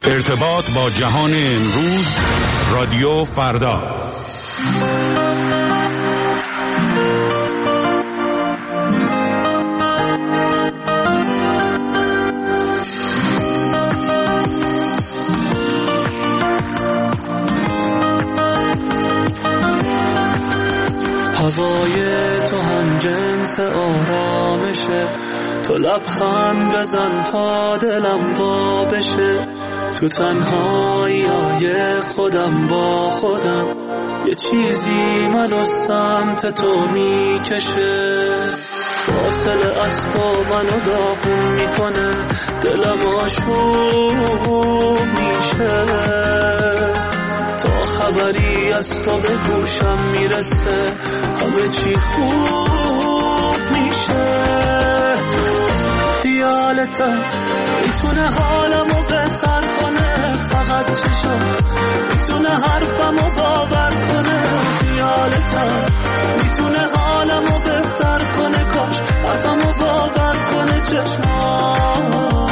ارتباط با جهان امروز، رادیو فردا. هوای تو هم جنس آرامشه، تو لبخند بزن تا دلم وا بشه. تو تنهایی خودم با خودم، یه چیزی منو سمت تو میکشه. فاصله از تو منو داغون میکنه، دلم آشوب میشه. تا خبری از تو به گوشم میرسه، همه چی خوب میشه. خیالتم میتونه حالمو بهتر کنه، فقط چشم میتونه حرفمو باور کنه. خیالتم میتونه حالمو بهتر کنه، کاش حرفمو باور کنه چشمام.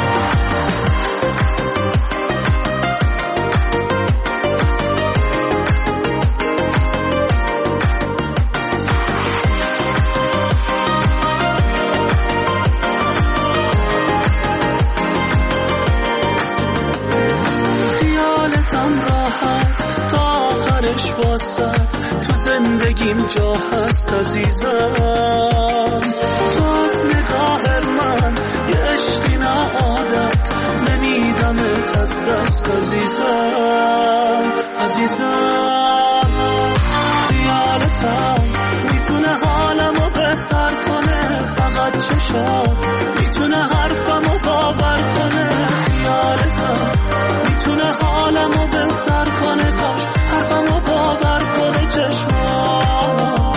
تو زندگیم جا هست عزیزم، تو از نگاه من یه عشقی نه عادت، نمیدمت از دست عزیزم. عزیزم خیالتم میتونه حالمو بهتر کنه، فقط چشم میتونه حرفمو باور کنه. خیالتم میتونه حالمو بهتر کنه، کاش حرفمو باور کنه چشمام.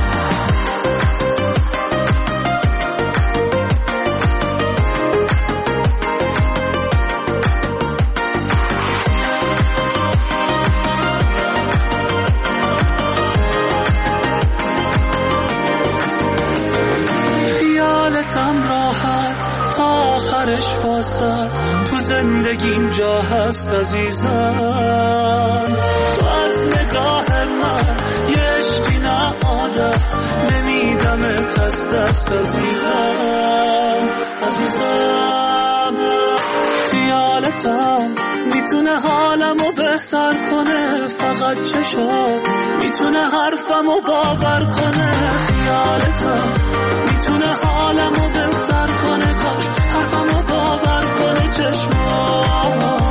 خیالتم راحت تا آخرش واسط، تو زندگیم جا هست عزیزم. تو از نگاه من یه عشقی نه عادت، نمیدمت از دست عزیزم. عزیزم خیالتم میتونه حالمو بهتر کنه، فقط چشم میتونه حرفمو باور کنه. خیالتم میتونه حالمو بهتر کنه، کاش حرفمو باور کنه چشمام.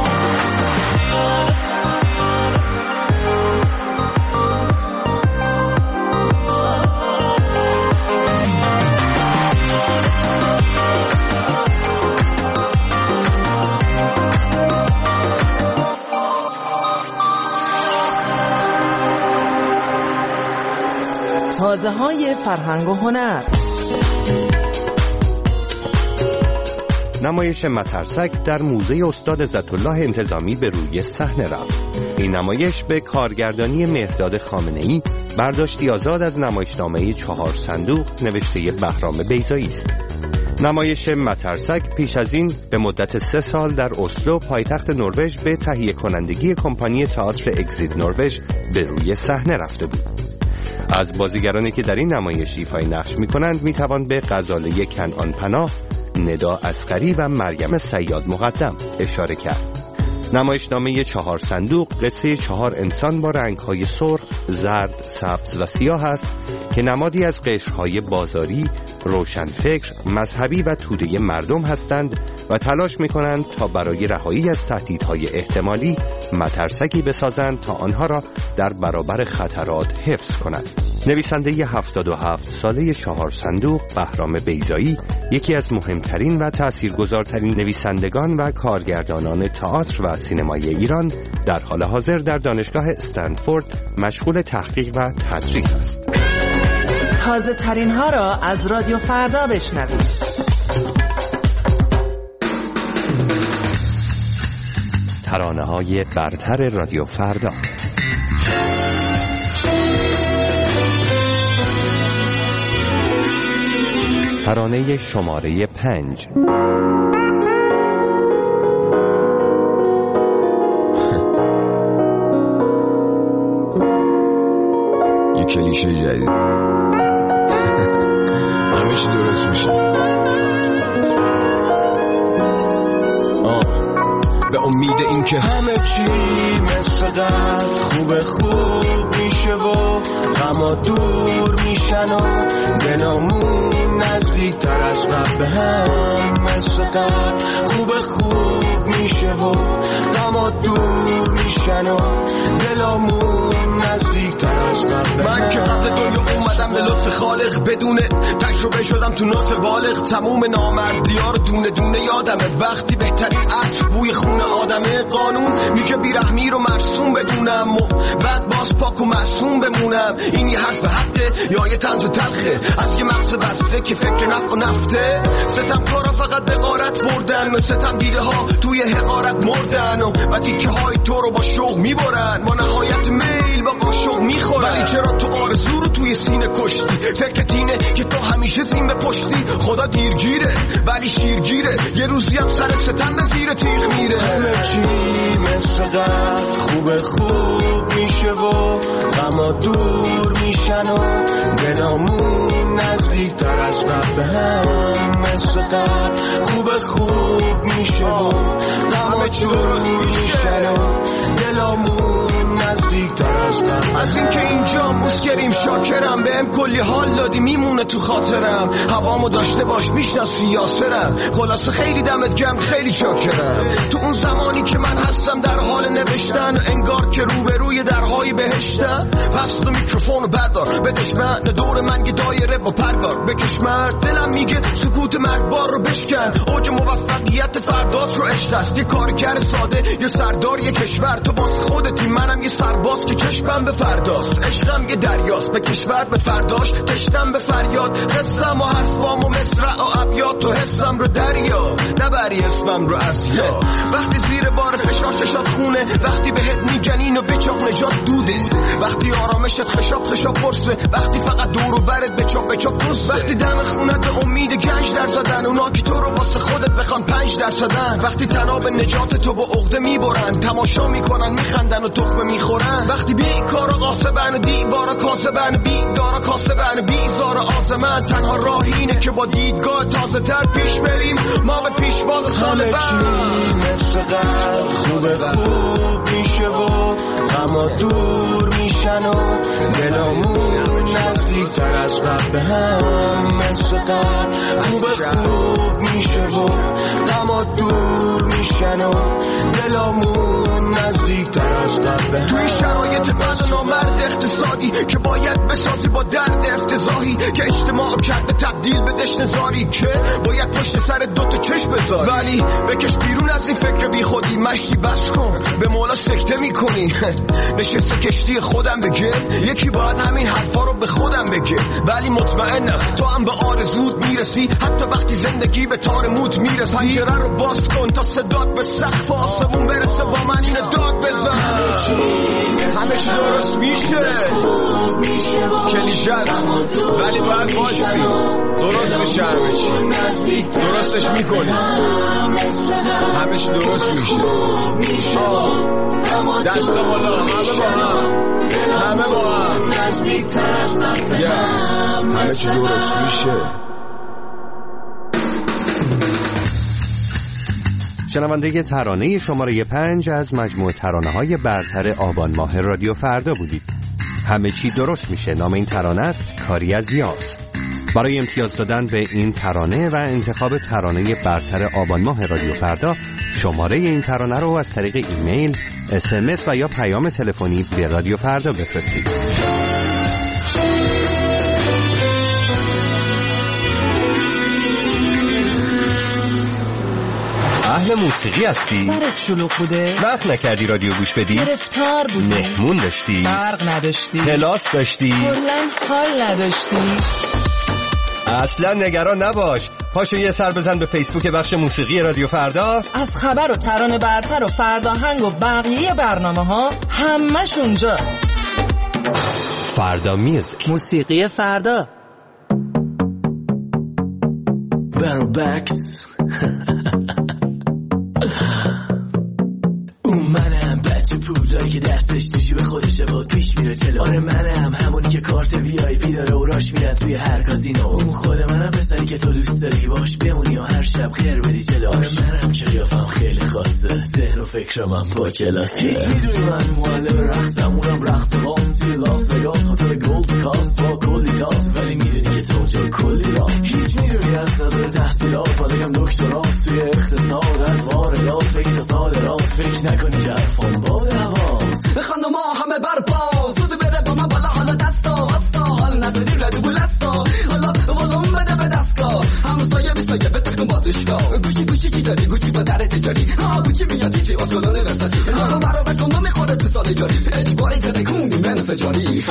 تازه‌های فرهنگ و هنر. نمایش مترسک در موزه استاد عزت‌الله انتظامی به روی صحنه رفت. این نمایش به کارگردانی مهرداد خامنه‌ای، برداشتی آزاد از نمایشنامه 4 صندوق نوشته بهرام بیضایی است. نمایش مترسک پیش از این به مدت 3 سال در اسلو پایتخت نروژ به تهیه کنندگی کمپانی تئاتر اگزیت نروژ به روی صحنه رفته بود. از بازیگرانی که در این نمایش ایفای نقش می‌کنند می‌توان به غزاله کنعان پناه، ندا اصغری و مریم صیاد مقدم اشاره کرد. نمایشنامه 4 صندوق قصه 4 انسان با رنگ‌های سرخ، زرد، سبز و سیاه است که نمادی از قشرهای بازاری، روشنفکر، مذهبی و توده مردم هستند و تلاش می‌کنند تا برای رهایی از تهدیدهای احتمالی مترسکی بسازند تا آنها را در برابر خطرات حفظ کنند. نویسنده 77 ساله 4 صندوق بهرام بیضایی یکی از مهمترین و تاثیرگذارترین نویسندگان و کارگردانان تئاتر و سینمای ایران در حال حاضر در دانشگاه استنفورد مشغول تحقیق و تدریس است. تازه ترین ها را از رادیو فردا بشنوید. ترانه های برتر رادیو فردا. ترانه شماره 5. کلیشه جدید. همه چی درست میشه. به امید این که همه چی مثل قبل خوب میشه و غما دور میشن و دلامون نزدیک تر از قبل به هم مثل قبل خوب میشه و غما دور میشن و دلامون نزدیک تر از قبل. من که قبل دنیا اومدم به لطف خالق بدون تجربه شدم تو نطف بالغ. تموم نامردی‌ها رو دونه دونه یادمه. وقتی بهترین عطر بوی خون آدمه. قانون میگه بیرحمی رو مرسوم بدونم و بعد باز پاک و معصوم بمونم. این یه حرف حقه یا یه طنز تلخه از یه مغز بسته که فکر نفت و نفته. ستم کارا فقط به غارت بردن و ستم دیده ها توی حقارت مردن و تیکه های تو رو با شوق میبرن. با نهایت میل با قاشق میخورن. ولی چرا تو آرزو رو توی سینه کشتی؟ فکرت اینه که تو همیشه زین به پشتی. خدا دیرگیره ولی شیرگیره. یه روزی هم سر ستم به زیر تیغ میره. همه چی مثل قبل خوب میشه و غما دور میشن و دلامون نزدیک تر از قبل به هم مثل قبل خوب میشه و غما دور میشن و دلامون نزدیک تر از قبل. از این که اینجا مسکریم شاکرم. بهم کلی حال دادی میمونه تو خاطرم. هوامو داشته باش میشناسی یاسرم. خلاصه خیلی دمت گرم خیلی شاکرم. تو اون زمانی که من هستم در حال نوشتن انگار که روبروی درهای بهشتم. پس تو میکروفونو بردار بدش من دور من یه دایره با پرگار بکش مرد. دلم میگه سکوت مرگبار رو بشکن. اوج موفقیت فردات رو اشتست. یه کارگر ساده یه سردار یه کشور. تو باز خودتی منم یه سرباز که چشمم به فرداست. عشقم یه دریاست به کشور به فرداش. تشتم به فریاد قصم و حرفام و مصرع و ابیات. تو حسم رو دریا نبری اسمم رو از یا. وقتی زیر بار فشار چشات خونه. وقتی بهت میگن اینو بچاق نجات دوده. وقتی آرامشت خشاب پرسه. وقتی فقط دور و برت بچاق دوسته. وقتی دم خونت به امید گنج در زدن. اونا که تو رو واسه خودت بخوان 5%. وقتی تناب نجات تو با عقده میبرن. تماشا میکنن میخندن و تخمه میخورن. وقتی بیکارا قاسبن دیوارا کاسبن بیدارا کاسبن بیزار آزمن. تنها راه اینه که با دیدگاه تازه تر پیش بریم. ما به پیش باز سال بعد مثل قبل خوب میشه و غما دور میشن و دلامون نزدیک تر از قبل به هم مثل قبل خوب میشه و غما دور میشن و دلامون نزدیک تر از قبل به هم. توی شرایط بد و نامرد اقتصادی که باید بسازی با درد افتضاحی که اجتماع کرده تبدیل به دشنزاری که باید پشت سر دوتا چشم بذاری. ولی بکش بیرون از این فکر بی خودی. مشتی بس کن به مولا سکته میکنی. نشسته کشتی خودم بگه. یکی باید همین حرفا رو به خودم بگه. ولی مطمئنم تو هم به آرزوت میرسی حتی وقتی زندگی به تار موت میرسی. پنجره رو باز کن تا صدات به سقف آسمون برسه. با من اینو داد بزن. همه چی درست میشه. کلیشه ولی باید باشی درست بشه. همه چی درستش میکنی. همه چی درست میشه. دست بالا همه با هم همه چی درست میشه. شنونده ترانه شماره 5 از مجموعه ترانه‌های برتر آبان ماه رادیو فردا بودید. همه چی درست میشه نام این ترانه است. کاری از یاس. برای امتیاز دادن به این ترانه و انتخاب ترانه برتر آبان ماه رادیو فردا شماره این ترانه رو از طریق ایمیل، SMS و یا پیام تلفنی به رادیو فردا بفرستید. اهل موسیقی هستی؟ سرت شلوغ بوده؟ وقت نکردی رادیو گوش بدی؟ گرفتار بودی؟ مهمون داشتی؟ برق نداشتی؟ کلاس داشتی؟ کلاً حال نداشتی؟ اصلا نگران نباش. پاشو یه سر بزن به فیسبوک بخش موسیقی رادیو فردا. از خبر و ترانه برتر و فرداهنگ و بقیه برنامه ها همش اونجاست. فردا میوزیک، موسیقی فردا. بلبکس اومدم بچه پولایی که دستش تو جیب خودشه با پیش میره جلو. آره منم همونی که کارت VIP داره و راش میرن توی هر کازینو. اون خود منم پسری که تو دوست داری باش بمونی و هر شب خیر بدی جلو. آره منم که قیافم خیلی خاصه، ذهن و فکرم هم با کلاسه. هیچ میدونی من معلم رقصم، اونم رقص باز توی لاس وگاس، خاطر گولد کاست با کلی تاس. ولی میدونی که تو اونجا کلی راست. هیچ میدونی از نظر تحصیلات بالیم دکترات توی اقتصاد، از واردات بگی تا صادرات. فکر نکنی که حرفان با دواست. بخند ما همه برپا تو بده با من بالا، حالا دستا وستا حال نداری ردو بلستا. حالا ولوم بده به دستگاه همسایه بیسایه بترکن باتشگاه. گوشی گوشی کی داری گوشی با در تجاری. ها گوشی میاد چی اصولانه وسطی. حالا برا بکنم میخوره تو سال جاری. اجباری تکونی من فجاری.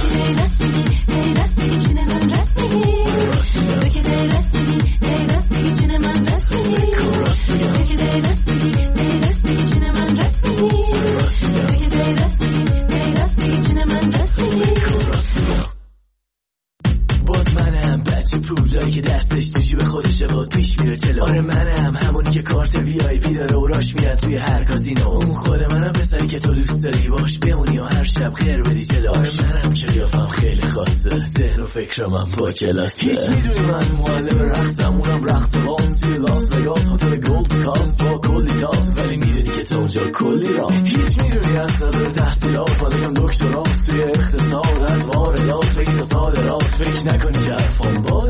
پولایی که دستش تو جیب خودشه با پیش میره جلو. آره منم همونی که کارت VIP داره و راش میرن توی هر کازینو. اون خود منم پسری که تو دوست داری باش بمونی و هر شب خیر بدی جلو. آره منم که قیافم خیلی خاصه، ذهن و فکرم هم با کلاسه. هیچ میدونی من معلم رقصم، اونم رقص باز توی لاس وگاس، خاطر گولد کاست با کلی تاس. ولی میدونی که تو اونجا کلی راست. هیچ میدونی از نظر تحصیلات بالیم دکترات توی اقتصاد، از واردات بگی تا صادرات. فکر نکنی که حرفان با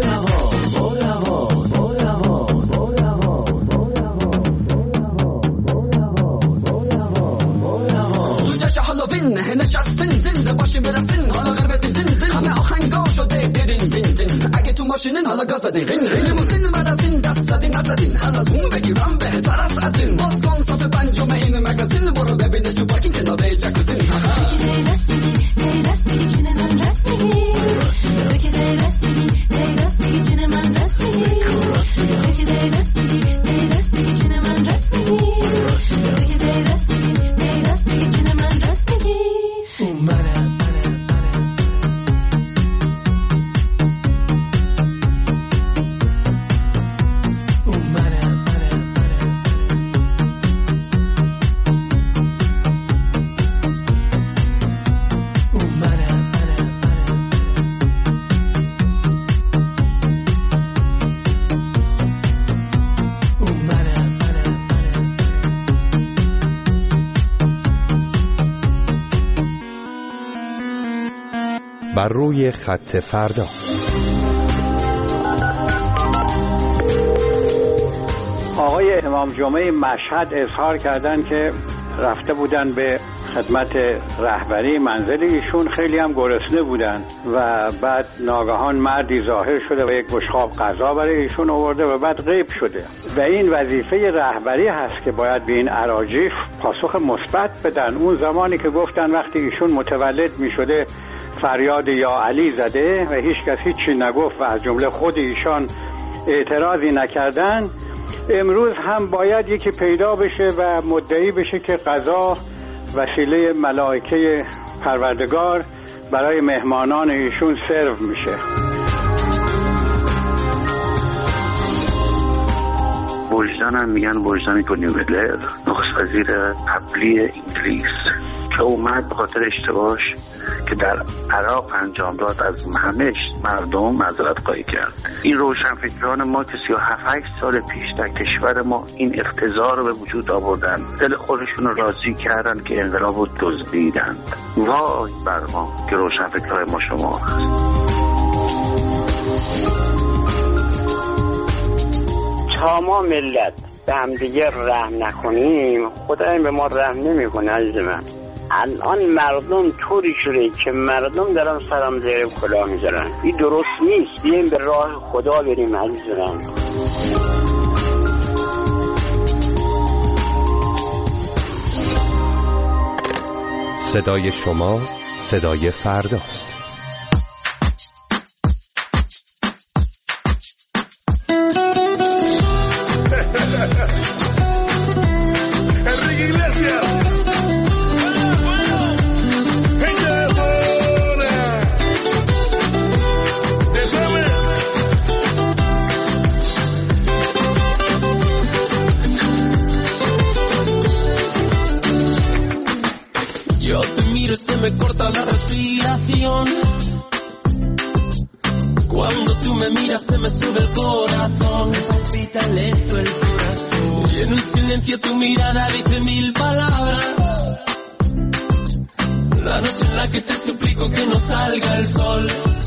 هالووین نشستین زنده باشیم برسین، حالا غربت زین همه آهنگا شده دیرین دین دین. اگه تو ماشینین حالا گاز بدین رین رین موزین بعد از این دست زدین نزدین. حالا زوم بگیرم بهتر است از این. باز کن صفحه پنجم این مگزین، برو ببینه تو پارکینگ کنار جکوزین. بر روی خط فردا. آقای امام جمعه مشهد اظهار کردند که رفته بودن به خدمت رهبری منزل ایشون، خیلی هم گرسنه بودن و بعد ناگهان مردی ظاهر شده و یک بشقاب غذا برای ایشون آورده و بعد غیب شده. و این وظیفه رهبری هست که باید به این اراجیف پاسخ مثبت بدن. اون زمانی که گفتن وقتی ایشون متولد می شده فریاد یا علی زده و هیچ کس هیچی نگفت و از جمله خود ایشان اعتراضی نکردن، امروز هم باید یکی پیدا بشه و مدعی بشه که قضا وسیله ملائکه پروردگار برای مهمانان ایشون سرو میشه. وجدانم میگن وجدانی تونی بلر، نخست وزیر قبلی انگلیس که اومد به خاطر اشتباهش که در عراق انجام داد از همه مردم معذرت خواهی کرد. این روشنفکران ما که 37-8 سال پیش در کشور ما این اقتضا رو به وجود آوردن، دل خودشون رو راضی کردن که انقلاب رو دزدیدند. وای بر ما که روشنفکران ما شما تا ما ملت به هم دیگه رحم نکنیم، خدا این به ما رحم نمیکنه. عزیز من الان مردم طوری شده که مردم دارن سلام زیر کلاه میذارن. این درست نیست. بیایم به راه خدا بریم عزیز من. صدای شما صدای فرداست. miro y se me corta la respiración. Cuando tú me miras se me sube el corazón. Me palpita lento el corazón. Y en un silencio tu mirada dice 1000 palabras. La noche en la que te suplico que no salga el sol.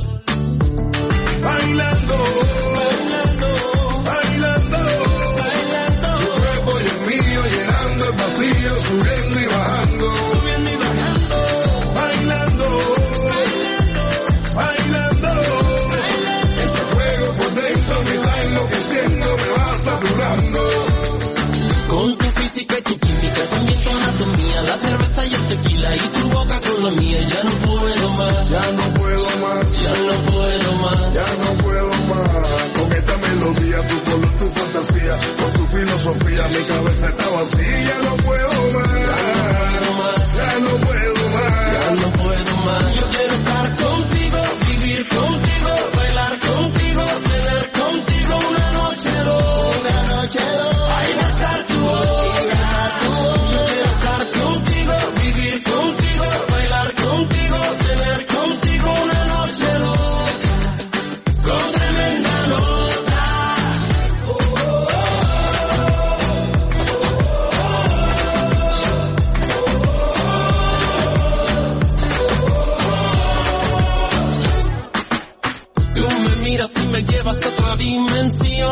Bailando, bailando, bailando, bailando. Tu cuerpo y el mío llenando el vacío, subiendo y bajando, subiendo y bajando. Bailando, bailando, bailando, bailando. Ese fuego por dentro me está enloqueciendo, me va saturando. Con tu física y tu química, también tu anatomía, la cerveza y el tequila y tu boca con la mía. Ya no puedo más, ya no puedo más, ya no puedo más, ya no puedo más. Con esta melodía, tu color, tu fantasía, con su filosofía, mi cabeza está vacía. Ya no puedo más, ya no puedo más, ya no puedo más. Yo quiero estar contigo, vivir contigo, bailar contigo, tener contigo una noche loca, una noche loca. Ay, besar tu boca. Yo quiero estar contigo, vivir contigo, bailar contigo, tener contigo una noche loca, con tremenda nota. Tú me miras y me llevas a otra dimensión.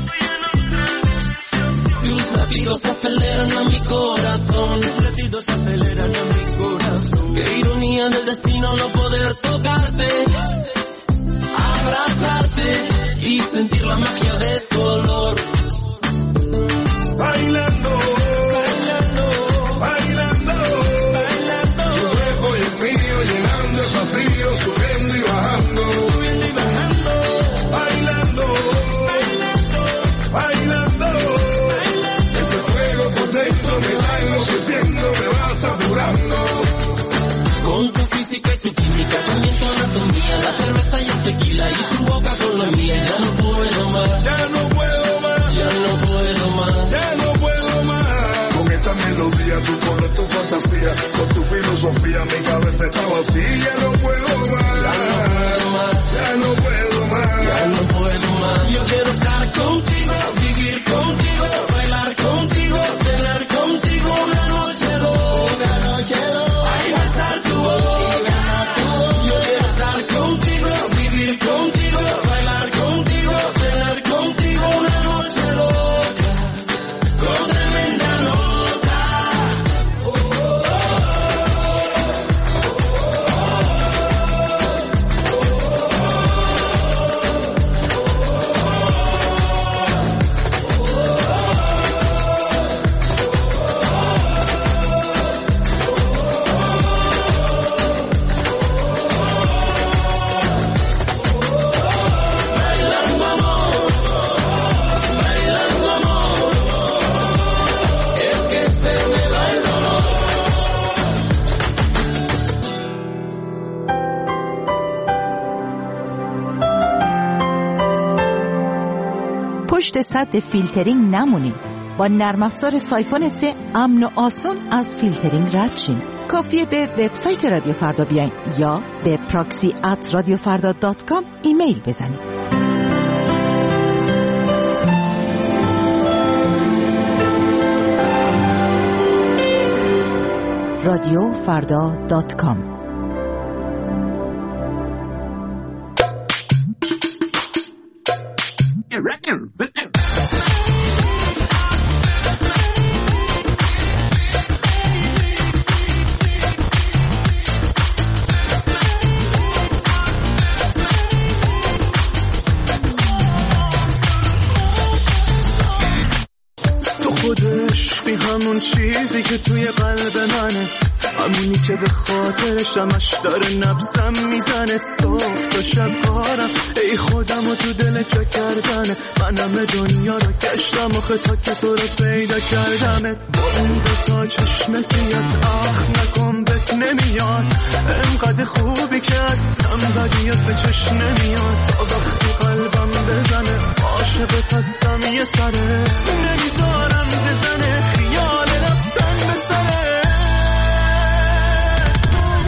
Tus latidos aceleran a mi corazón. Tus latidos aceleran a mi corazón. Qué ironía del destino no poder tocarte, abrazarte y sentir la magia de tu olor. Bailando, bailando, bailando, bailando. Tu cuerpo y el mío llenando el vacío, subiendo y bajando, subiendo y bajando. Bailando, bailando, bailando, bailando. Ese fuego por dentro me va enloqueciendo, me va saturando. Con tu física y tu química, también tu anatomía, la cerveza y el tequila y tu boca con la mía. Ya no puedo más, ya no puedo más, ya no puedo más, ya no puedo más. Con esta melodía, tu color, tu fantasía, con tu filosofía, mi cabeza está vacía. Ya no puedo más, ya no puedo más, ya no puedo más. Yo quiero estar contigo, vivir contigo, bailar contigo, tener contigo una noche loca, una noche loca. Ay, besar tu boca. Yo quiero estar contigo, vivir contigo, bailar contigo, tener contigo una noche loca, con tremenda nota. پشت سد فیلترینگ نمونید. با نرم افزار سایفون 3 امن و آسون از فیلترینگ رد شین. کافیه به وبسایت رادیو فردا بیاین یا به proxy@radiofarda.com ایمیل بزنید. radiofarda.com همون چیزی که توی قلب منه، همونی که به خاطرش همش داره نبضم میزنه. صبح تا شب کارم ای خودم و تو دل چه کردنه. من همه دنیا رو گشتم آخه تا که تو رو پیدا کردمت. با اون دوتا چشم سیات آخ نکن بهت نمیاد. انقدر خوبی که اصلا بدیت به چشم نمیاد. تا وقتی قلبم بزنه عاشقت هستم یه سره. نمیذارم بزنه خیال رفتن به سره.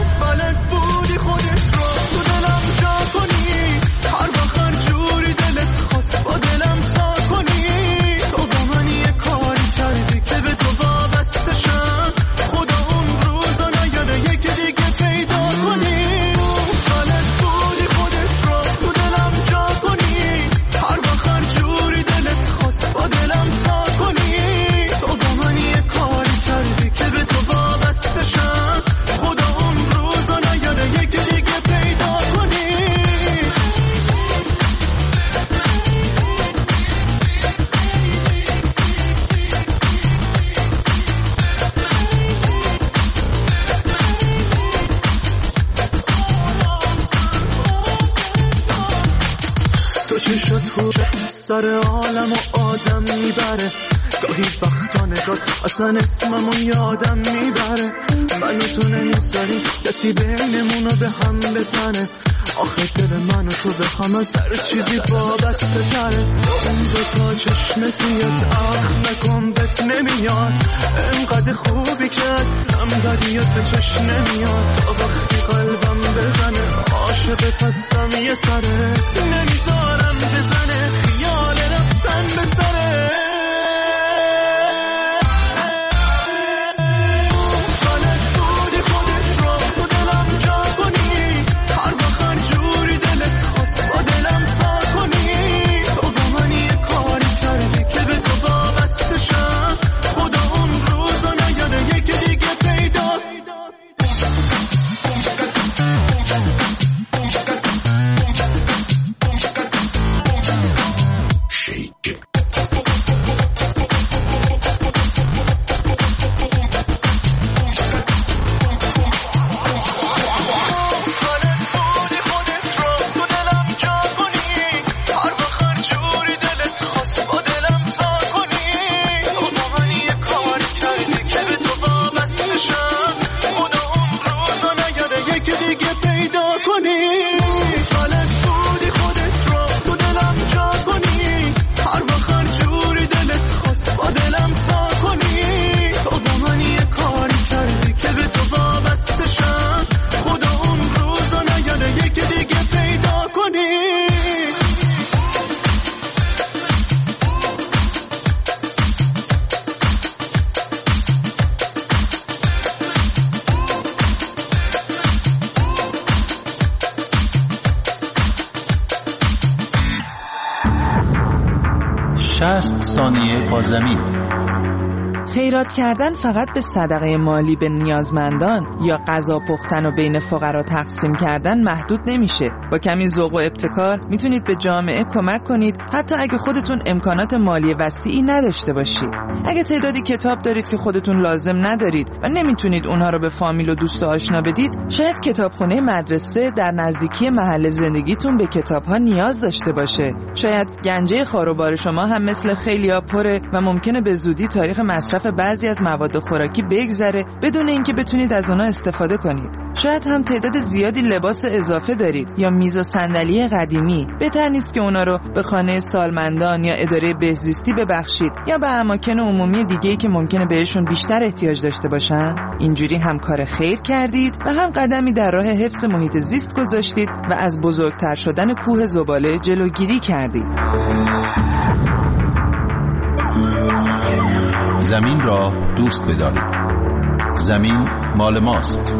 سر عالم و آدم میبره. گاهی وقتا نگاه اصلا اسممو یادم میبره. من و تو نمیذاریم کسی بینمونو به هم بزنه. آخه دل من و تو به هم از هر چیزی وابسته تره. اون دوتا چشم سیات عقل نکن بهت نمیاد. انقدر خوبی که اصلا بدیات به چشم نمیاد. تا وقتی قلبم بزنه عاشقت هستم یه سره. نمیذارم بزنه خیال رفتن به سره. خیرات کردن فقط به صدقه مالی به نیازمندان یا غذا پختن و بین فقرا تقسیم کردن محدود نمیشه. با کمی ذوق و ابتکار میتونید به جامعه کمک کنید، حتی اگه خودتون امکانات مالی وسیعی نداشته باشید. اگه تعدادی کتاب دارید که خودتون لازم ندارید و نمیتونید اونها رو به فامیل و دوست و آشنا بدید، شاید کتابخونه مدرسه در نزدیکی محل زندگیتون به کتاب‌ها نیاز داشته باشه. شاید گنجه خاروبار شما هم مثل خیلیا پره و ممکنه به زودی تاریخ مصرف بعضی از مواد خوراکی بگذره بدون اینکه بتونید از اونها استفاده کنید. شاید هم تعداد زیادی لباس اضافه دارید یا میز و صندلی قدیمی. بهتر نیست که اونا رو به خانه سالمندان یا اداره بهزیستی ببخشید یا به اماکن عمومی دیگه‌ای که ممکنه بهشون بیشتر احتیاج داشته باشن. اینجوری هم کار خیر کردید و هم قدمی در راه حفظ محیط زیست گذاشتید و از بزرگتر شدن کوه زباله جلوگیری کردید. زمین را دوست بدارید. زمین مال ماست.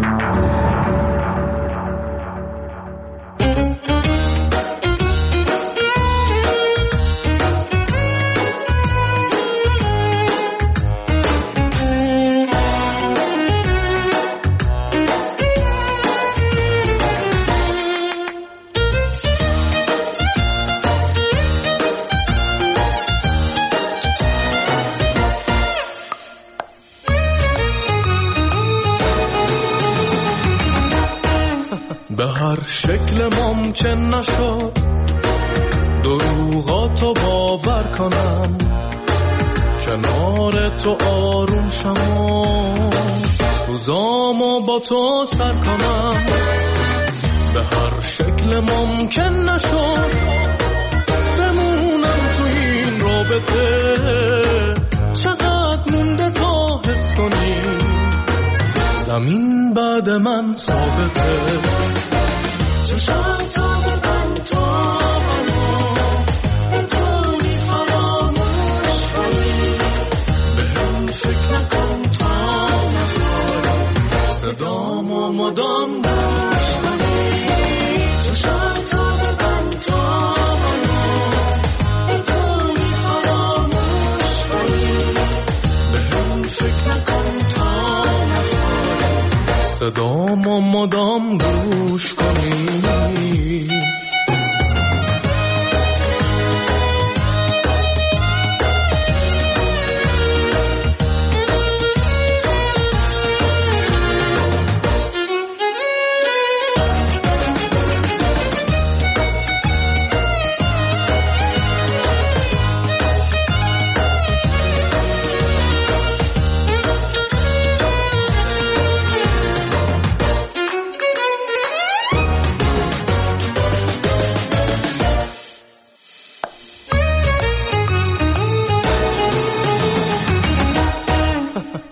به هر شکل ممکن نشد دروغاتو باور کنم، کنار تو آروم شم و روزامو با تو سر کنم. به هر شکل ممکن نشد بمونم تو این رابطه، چقدر مونده تا حس کنی زمین بعد من ثابته. چشم تا ببند تا منو بتونی فراموش کنی، به هم فکر نکن تا نخوای صدامو مدام گوش کنی. چشم تا ببند تا منو بتونی فراموش کنی، به هم فکر نکن تا نخوای صدامو مدام گوش کنی.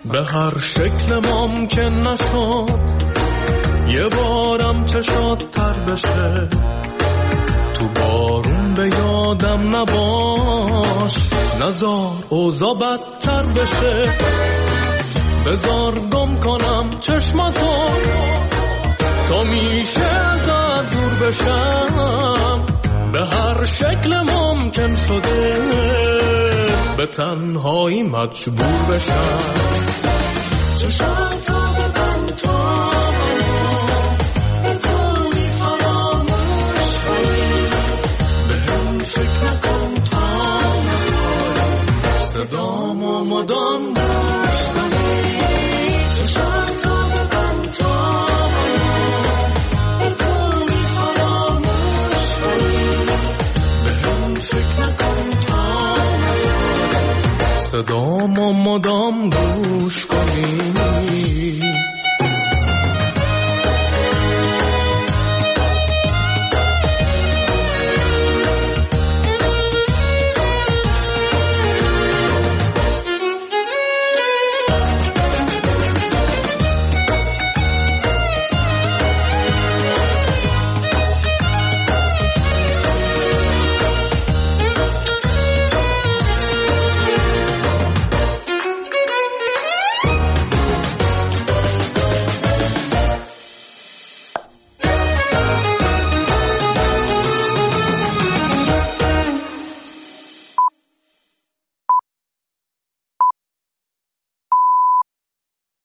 به هر شکل ممکن نشد یه بارم چشات تر بشه، تو بارون به یادم نباش، نزار اوضاع بدتر بشه، بزار گم کنم چشماتو تا میشه ازت دور بشم، به هر شکل ممکن شده به تنهایی مجبور بشم. چشماتو ببند تا به طوری فراموش کنی، به هم فکر نکن تا نخوری، صدامو مدام گوش کنی. چشماتو ببند تا به طوری فراموش کنی، به هم فکر نکن تا نخوری، صدامو مدام گوش کنی.